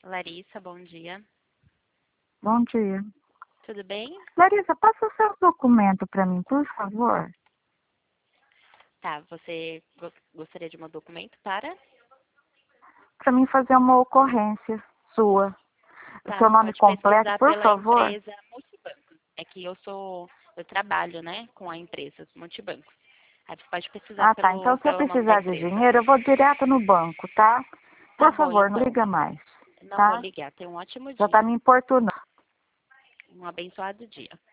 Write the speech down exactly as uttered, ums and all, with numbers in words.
Larissa, bom dia. Bom dia. Tudo bem? Larissa, passa o seu documento para mim, por favor. Tá, você go- gostaria de um documento para? Para mim fazer uma ocorrência sua. O Tá, seu você nome pode completo, pesquisar por pela favor. empresa Multibanco. É que eu sou, eu trabalho, né, com a empresa Multibanco. Aí você pode pesquisar Ah, tá. pelo, Então, se eu pelo nome da precisar de empresa. dinheiro, eu vou direto no banco, tá? Tá Por bom, favor, não então. liga mais, Não vou tá? ligar. Tenha um ótimo Já tá dia. me importunando. Um abençoado dia.